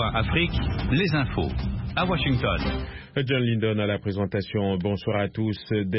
VOA Afrique, les infos. À Washington. John Lindon à la présentation. Bonsoir à tous.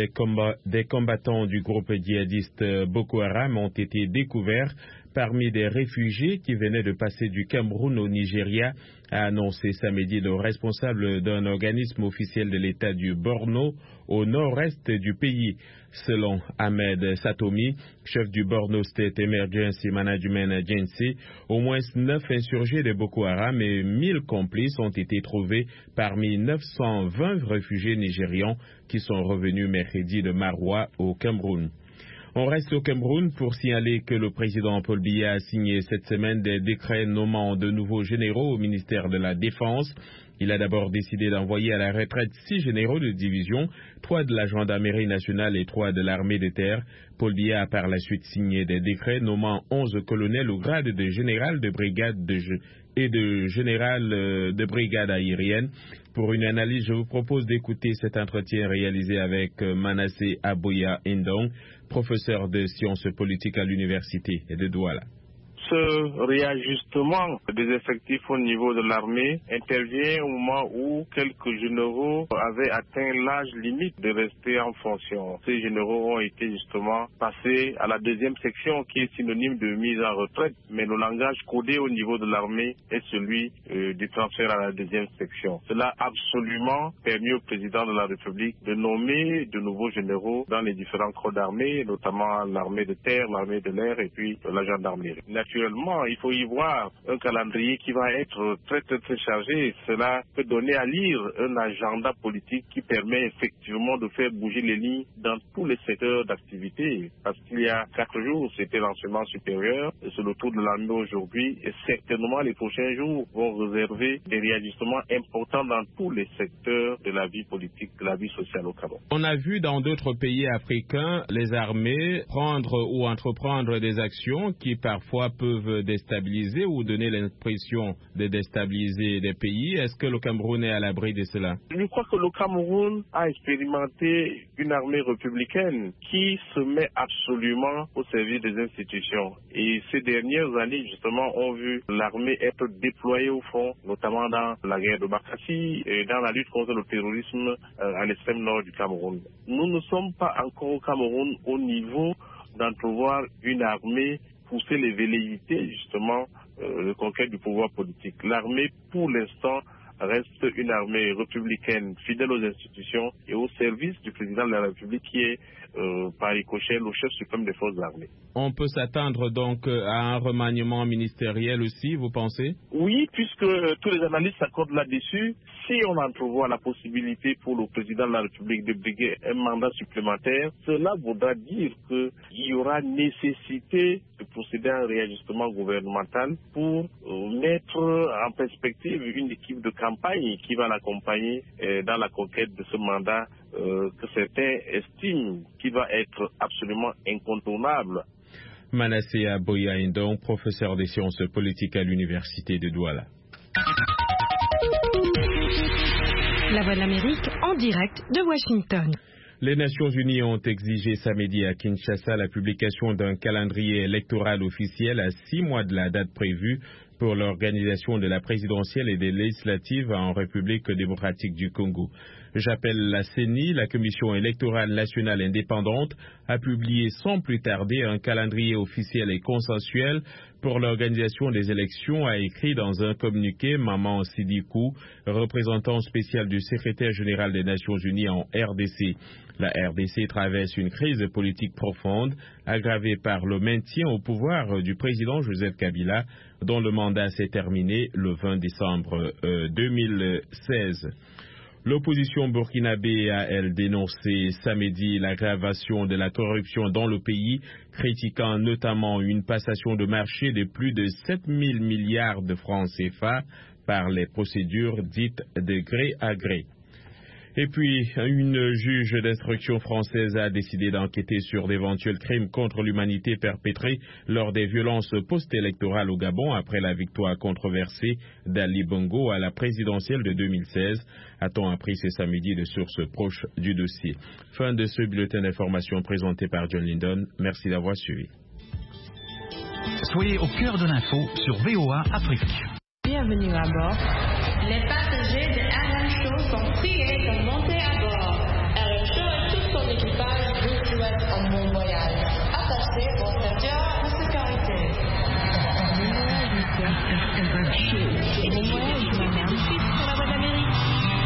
Des combattants du groupe djihadiste Boko Haram ont été découverts parmi des réfugiés qui venaient de passer du Cameroun au Nigeria, a annoncé samedi le responsable d'un organisme officiel de l'État du Borno au nord-est du pays. Selon Ahmed Satomi, chef du Borno State Emergency Management Agency, au moins 9 insurgés de Boko Haram et 1000 complices ont été trouvés parmi 920 réfugiés nigérians qui sont revenus mercredi de Maroua au Cameroun. On reste au Cameroun pour signaler que le président Paul Biya a signé cette semaine des décrets nommant de nouveaux généraux au ministère de la Défense. Il a d'abord décidé d'envoyer à la retraite 6 généraux de division, 3 de la gendarmerie nationale et 3 de l'armée de terre. Paul Biya a par la suite signé des décrets nommant 11 colonels au grade de général de brigade et de général de brigade aérienne. Pour une analyse, je vous propose d'écouter cet entretien réalisé avec Manasseh Aboya Ndong, professeur de sciences politiques à l'université de Douala. Ce réajustement des effectifs au niveau de l'armée intervient au moment où quelques généraux avaient atteint l'âge limite de rester en fonction. Ces généraux ont été justement passés à la deuxième section qui est synonyme de mise en retraite, mais le langage codé au niveau de l'armée est celui du transfert à la deuxième section. Cela a absolument permis au président de la République de nommer de nouveaux généraux dans les différents corps d'armée, notamment l'armée de terre, l'armée de l'air et puis la gendarmerie. Naturellement, il faut y voir un calendrier qui va être très chargé. Cela peut donner à lire un agenda politique qui permet effectivement de faire bouger les lignes dans tous les secteurs d'activité. Parce qu'il y a 4 jours, c'était l'enseignement supérieur, c'est le tour de l'armée aujourd'hui, et certainement les prochains jours vont réserver des réajustements importants dans tous les secteurs de la vie politique, de la vie sociale au Cameroun. On a vu dans d'autres pays africains les armées prendre ou entreprendre des actions qui parfois peuvent déstabiliser ou donner l'impression de déstabiliser des pays. Est-ce que le Cameroun est à l'abri de cela? Je crois que le Cameroun a expérimenté une armée républicaine qui se met absolument au service des institutions. Et ces dernières années, justement, ont vu l'armée être déployée au front, notamment dans la guerre de Bakassi et dans la lutte contre le terrorisme à l'extrême nord du Cameroun. Nous ne sommes pas encore au Cameroun au niveau d'entrevoir une armée pousser les velléités, justement, de conquête du pouvoir politique. L'armée, pour l'instant, reste une armée républicaine fidèle aux institutions et au service du président de la République qui est, par ricochet, le chef suprême des forces armées. On peut s'attendre donc à un remaniement ministériel aussi, vous pensez? Oui, puisque tous les analystes s'accordent là-dessus. Si on entrevoit la possibilité pour le président de la République de briguer un mandat supplémentaire, cela voudra dire qu'il y aura nécessité de procéder à un réajustement gouvernemental pour mettre en perspective une équipe de campagne qui va l'accompagner dans la conquête de ce mandat que certains estiment qui va être absolument incontournable. Manasseh Aboya Ndong, professeur des sciences politiques à l'université de Douala. La Voix de l'Amérique en direct de Washington. Les Nations Unies ont exigé samedi à Kinshasa la publication d'un calendrier électoral officiel à 6 mois de la date prévue pour l'organisation de la présidentielle et des législatives en République démocratique du Congo. J'appelle la CENI, la Commission électorale nationale indépendante, à publier sans plus tarder un calendrier officiel et consensuel pour l'organisation des élections, a écrit dans un communiqué Maman Sidikou, représentant spécial du secrétaire général des Nations Unies en RDC. La RDC traverse une crise politique profonde, aggravée par le maintien au pouvoir du président Joseph Kabila, dont le mandat s'est terminé le 20 décembre 2016. L'opposition burkinabé a, elle, dénoncé samedi l'aggravation de la corruption dans le pays, critiquant notamment une passation de marché de plus de 7 000 milliards de francs CFA par les procédures dites de gré à gré. Et puis, une juge d'instruction française a décidé d'enquêter sur d'éventuels crimes contre l'humanité perpétrés lors des violences post-électorales au Gabon après la victoire controversée d'Ali Bongo à la présidentielle de 2016, a-t-on appris ce samedi de sources proches du dossier. Fin de ce bulletin d'information présenté par John Lindon. Merci d'avoir suivi. Soyez au cœur de l'info sur VOA Afrique. Bienvenue à bord. Les passagers de RM Show sont priés de monter à bord. RM Show et tout son équipage vous souhaitent un bon voyage. Attachez vos ceintures de sécurité. RM Show. Bon voyage, ma mère de suite sur la voie d'Amérique.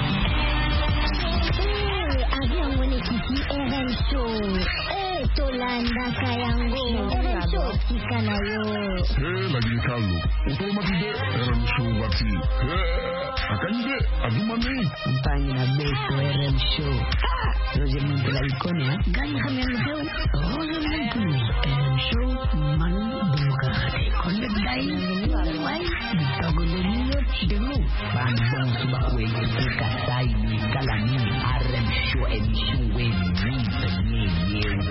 Avion mwenyekiti RM Show. Tolanda kayango. RM Show sikanayo. Lagi Carlo. Automatique RM Show bati. Akanyide agumani. Mpani na beto RM Show. Roger Muntu la ikone ha. Gani kami ang show. Roger Muntu RM Show manu demokrate. Konde dai. Wai. Bitagolo niyo chidemu. Bambong subakwe yika sai ni kalani. RM Show emission we ni penye yewe.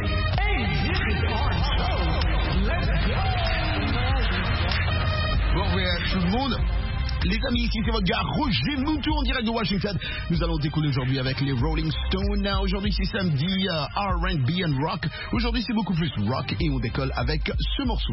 Bon voyage tout le monde. Les amis, ici c'est votre gars Roger Moutou en direct de Washington. Nous allons décoller aujourd'hui avec les Rolling Stones. Aujourd'hui c'est samedi R&B and rock. Aujourd'hui c'est beaucoup plus rock et on décolle avec ce morceau.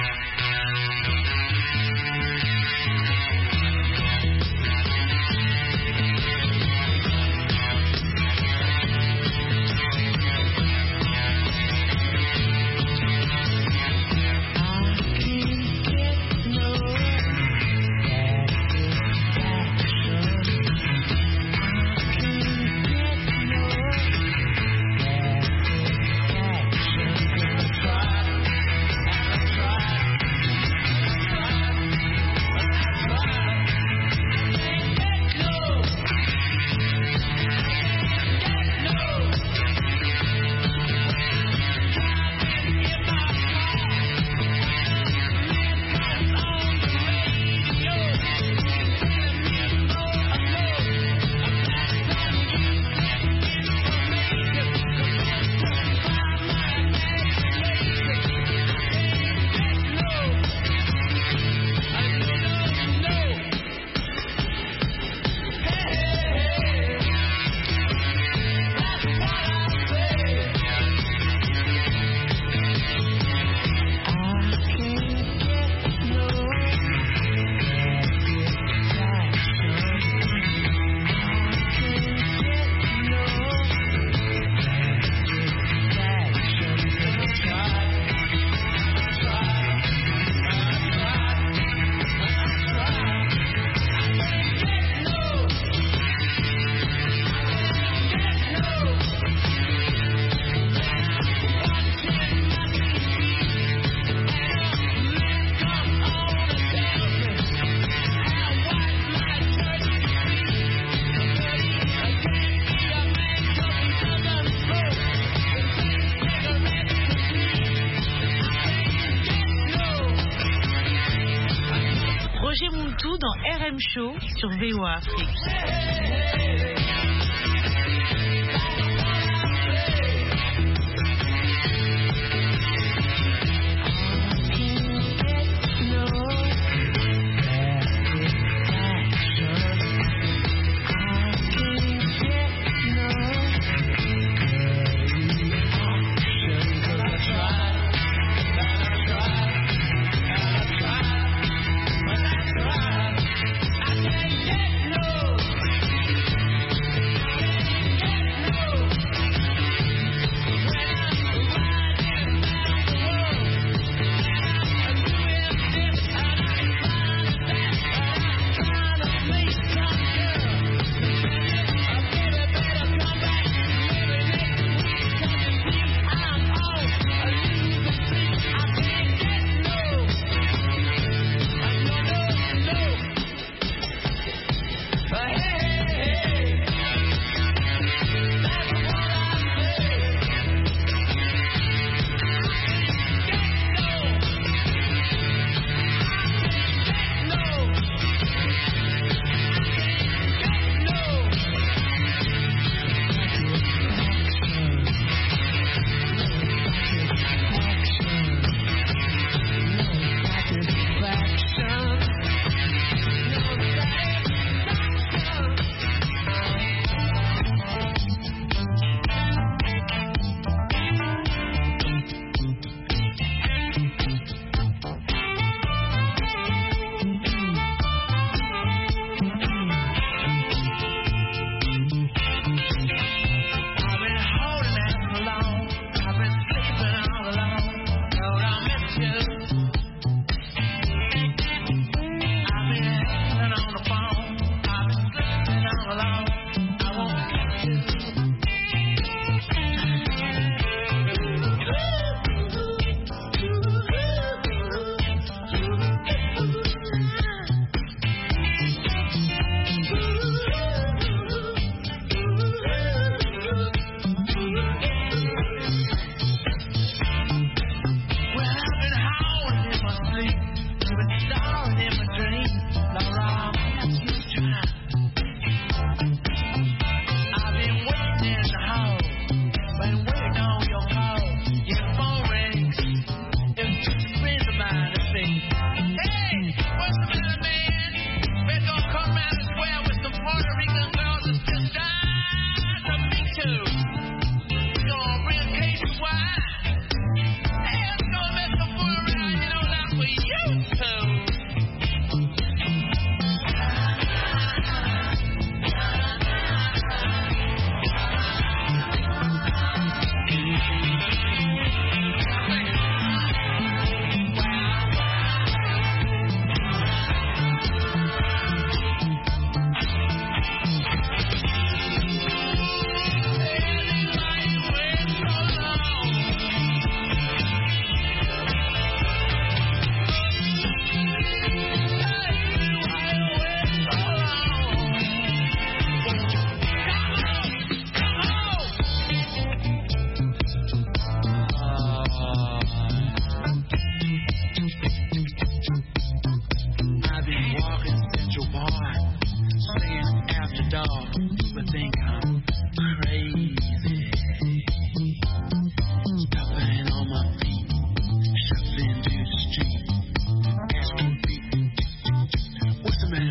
Roger Moutou dans RM Show sur VOA Afrique.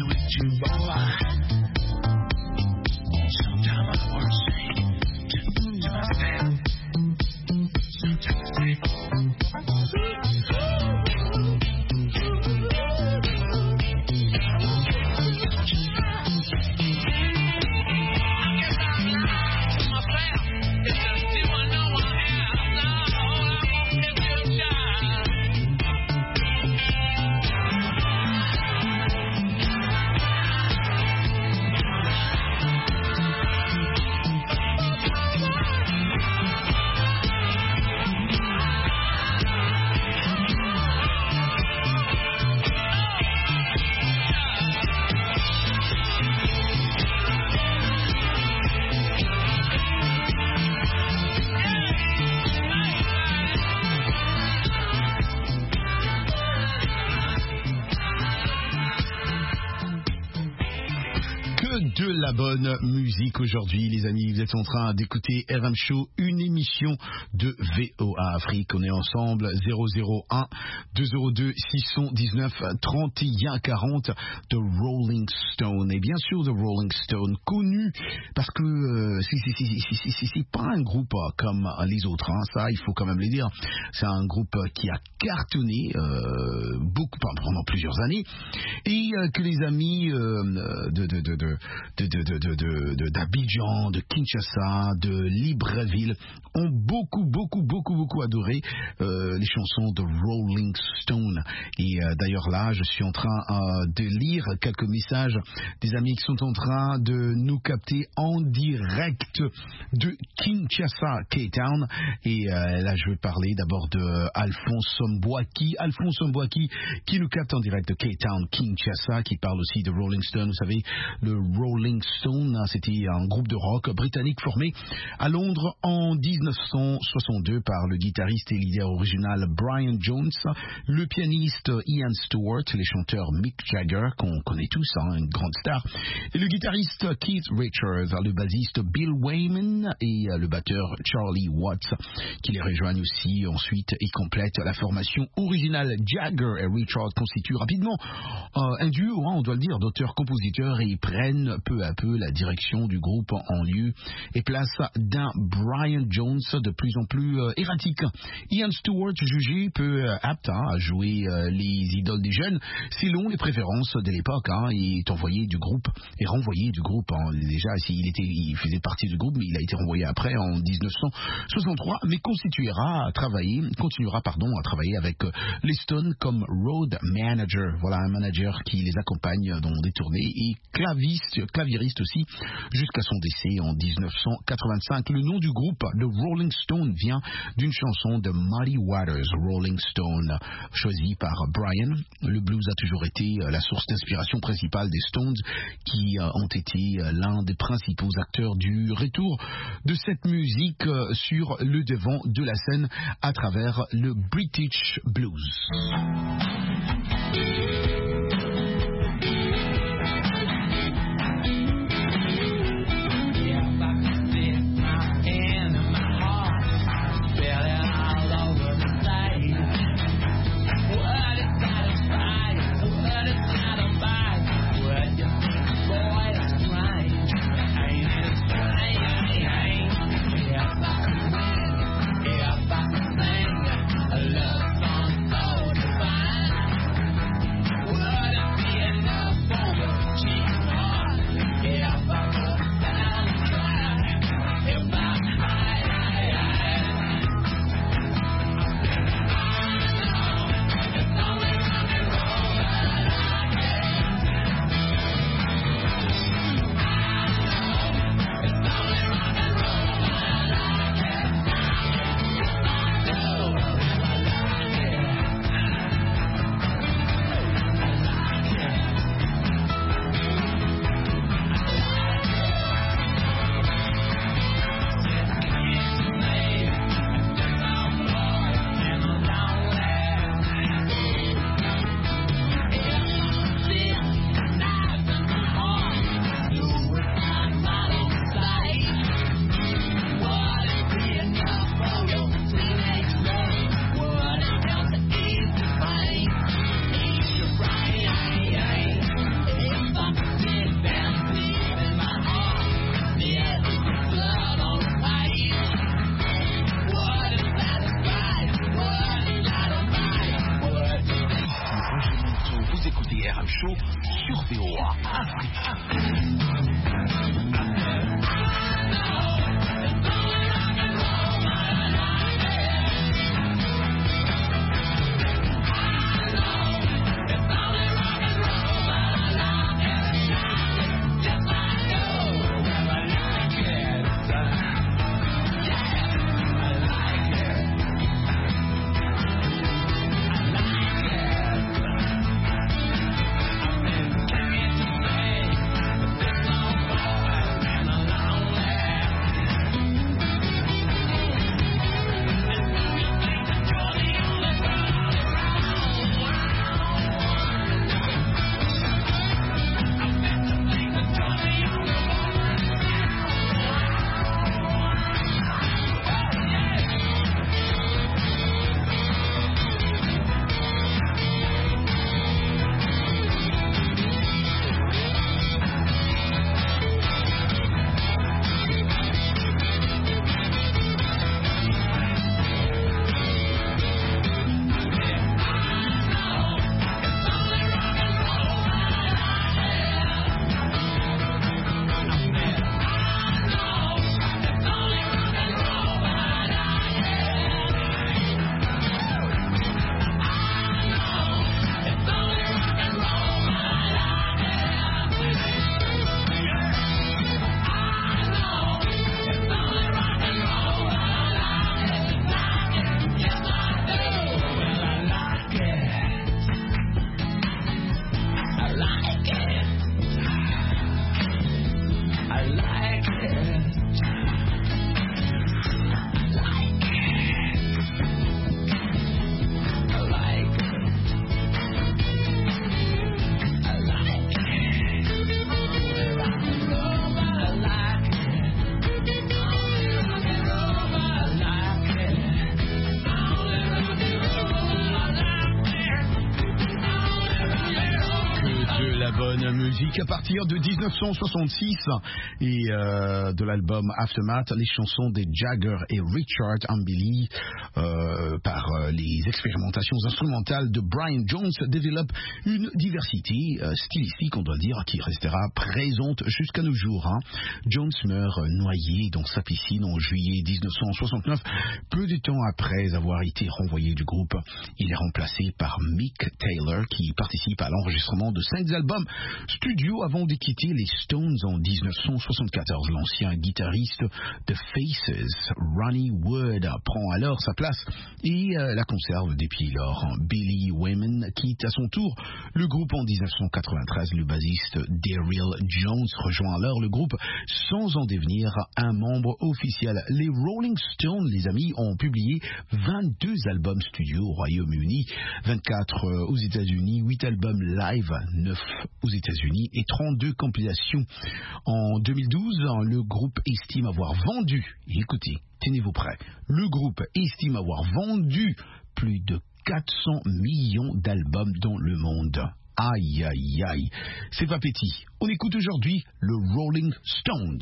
with you, boy. Sometimes I want to sing to myself. Sometimes I say, de la bonne musique aujourd'hui, les amis. Vous êtes en train d'écouter RM Show, une émission de VOA Afrique. On est ensemble, 001 202 619 31 40 de Rolling Stone. Et bien sûr, de Rolling Stone, connu parce que c'est pas un groupe comme les autres, hein. Ça, il faut quand même le dire. C'est un groupe qui a cartonné beaucoup pendant plusieurs années et que les amis d'Abidjan, de Kinshasa, de Libreville ont beaucoup adoré les chansons de Rolling Stone. Et d'ailleurs là, je suis en train de lire quelques messages des amis qui sont en train de nous capter en direct de Kinshasa, Cape Town. Et là, je vais parler d'abord de Alphonse Mbouaki. Alphonse Mbouaki qui nous capte en direct de Cape Town, Kinshasa, qui parle aussi de Rolling Stone. Vous savez, le Rolling Stone, c'était un groupe de rock britannique formé à Londres en 1962 par le guitariste et leader original Brian Jones, le pianiste Ian Stewart, les chanteurs Mick Jagger, qu'on connaît tous, hein, une grande star, et le guitariste Keith Richards, le bassiste Bill Wyman et le batteur Charlie Watts, qui les rejoignent aussi ensuite et complètent la formation originale. Jagger et Richards constituent rapidement un duo, hein, on doit le dire, d'auteurs-compositeurs, et prennent peu à peu la direction du groupe en lieu et place d'un Brian Jones de plus en plus erratique. Ian Stewart, jugé peu apte à jouer les idoles des jeunes, selon les préférences de l'époque, hein, est envoyé du groupe et renvoyé du groupe. Hein. Déjà, il faisait partie du groupe, mais il a été renvoyé après en 1963, mais continuera à travailler avec les Stones comme road manager. Voilà, un manager qui les accompagne dans des tournées et claviériste aussi, jusqu'à son décès en 1985. Le nom du groupe, de Rolling Stone, vient d'une chanson de Muddy Waters, Rolling Stone, choisie par Brian. Le blues a toujours été la source d'inspiration principale des Stones, qui ont été l'un des principaux acteurs du retour de cette musique sur le devant de la scène à travers le British Blues. Whoa! bonne musique à partir de 1966 et de l'album Aftermath, les chansons des Jagger et Richard Ambili par les expérimentations instrumentales de Brian Jones développent une diversité stylistique, on doit dire, qui restera présente jusqu'à nos jours. Jones meurt noyé dans sa piscine en juillet 1969, peu de temps après avoir été renvoyé du groupe. Il est remplacé par Mick Taylor qui participe à l'enregistrement de 5 albums studio avant de quitter les Stones en 1974. L'ancien guitariste de Faces, Ronnie Wood, prend alors sa place et la conserve depuis lors. Billy Wayman quitte à son tour le groupe en 1993. Le bassiste Daryl Jones rejoint alors le groupe sans en devenir un membre officiel. Les Rolling Stones, les amis, ont publié 22 albums studio au Royaume-Uni, 24 aux États-Unis, 8 albums live, 9 aux États-Unis et 32 compilations. En 2012, le groupe estime avoir vendu, écoutez, tenez-vous prêts, le groupe estime avoir vendu plus de 400 millions d'albums dans le monde. Aïe, aïe, aïe. C'est pas petit. On écoute aujourd'hui le Rolling Stones.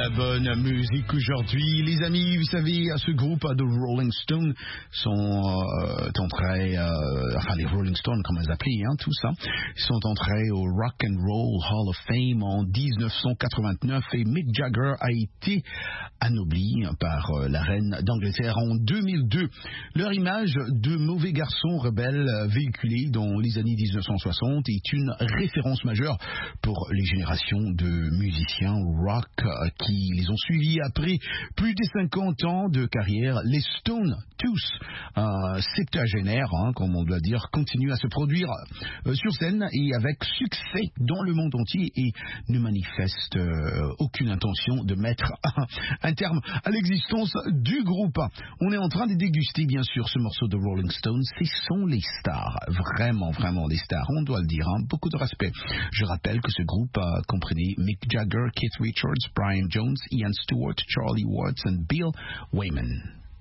la bonne musique aujourd'hui. Les amis, vous savez, ce groupe de Rolling Stones sont entrés, enfin les Rolling Stones, comme ils appelaient, tout ça, sont entrés au Rock and Roll Hall of Fame en 1989 et Mick Jagger a été anobli par la reine d'Angleterre en 2002. Leur image de mauvais garçon rebelle véhiculée dans les années 1960 est une référence majeure pour les générations de musiciens rock qui les ont suivis après plus de 50 ans de carrière. Les Stones, tous septuagénaires, comme on doit dire, continuent à se produire sur scène et avec succès dans le monde entier et ne manifestent aucune intention de mettre un terme à l'existence du groupe. On est en train de déguster bien sûr ce morceau de Rolling Stones. Ce sont les stars, vraiment des stars, on doit le dire, beaucoup de respect. Je rappelle que ce groupe comprenait Mick Jagger, Keith Richards, Brian Jones, Ian Stewart, Charlie Watts and Bill Wyman.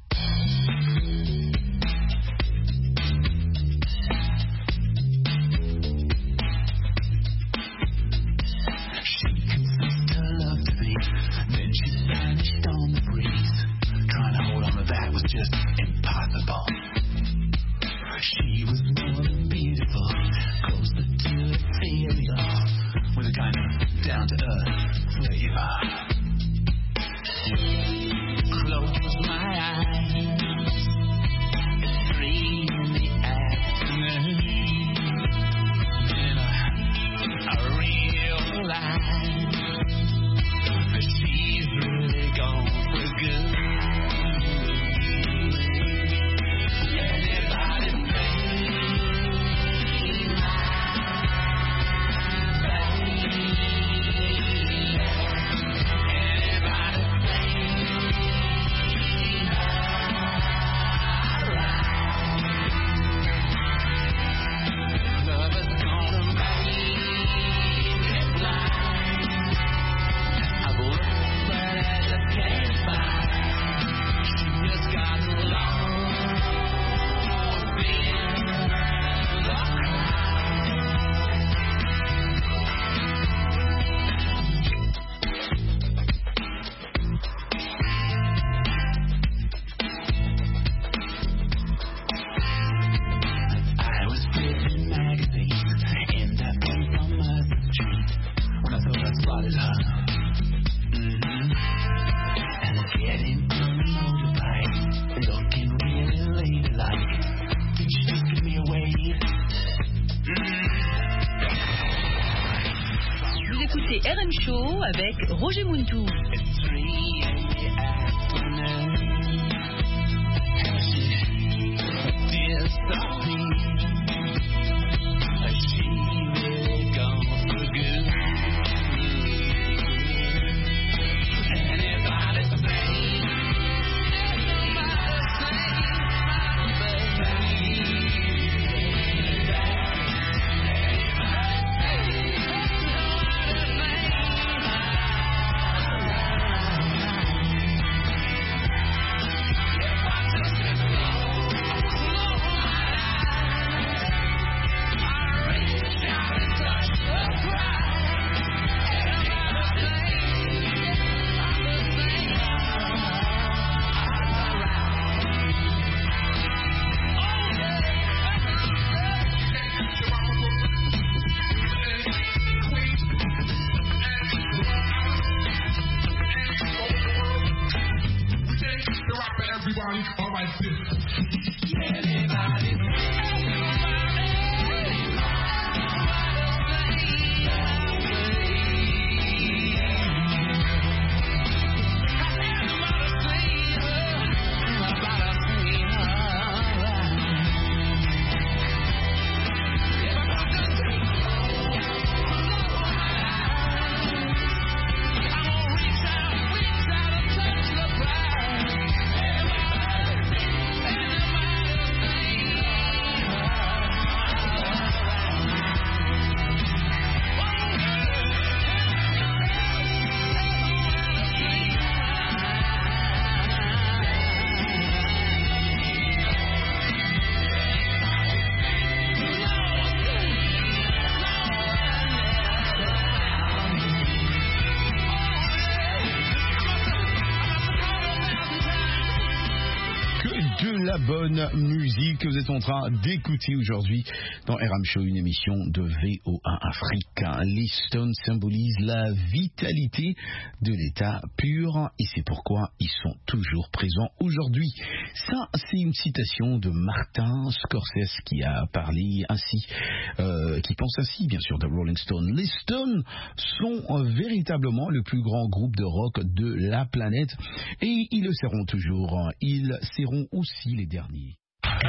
She was more than beautiful, closer to ethereal, with a kind of down-to-earth flavor. Close my eyes, 3 in the afternoon, and I realize that she's really gone for good. RM Show avec Roger Muntou. Stone musique que vous êtes en train d'écouter aujourd'hui dans RM Show, une émission de VOA Afrique. Les Stones symbolisent la vitalité de l'état pur et c'est pourquoi ils sont toujours présents aujourd'hui. Ça, c'est une citation de Martin Scorsese qui a parlé ainsi, qui pense ainsi, bien sûr, de Rolling Stone. Les Stones sont véritablement le plus grand groupe de rock de la planète et ils le seront toujours. Ils seront aussi les derniers.